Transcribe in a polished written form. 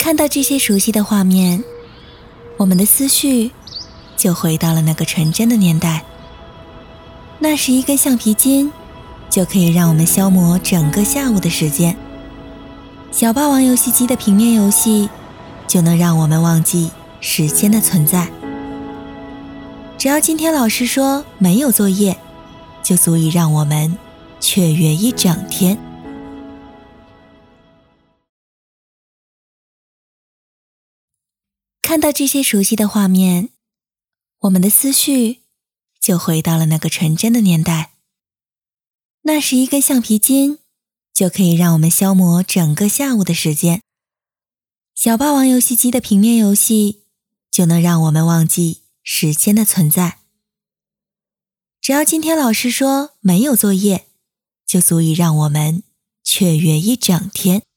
看到这些熟悉的画面，我们的思绪就回到了那个纯真的年代。那时一根橡皮筋就可以让我们消磨整个下午的时间，小霸王游戏机的平面游戏就能让我们忘记时间的存在。只要今天老师说没有作业，就足以让我们雀跃一整天。看到这些熟悉的画面，我们的思绪就回到了那个纯真的年代。那时一根橡皮筋就可以让我们消磨整个下午的时间，小霸王游戏机的平面游戏就能让我们忘记时间的存在。只要今天老师说没有作业，就足以让我们雀跃一整天。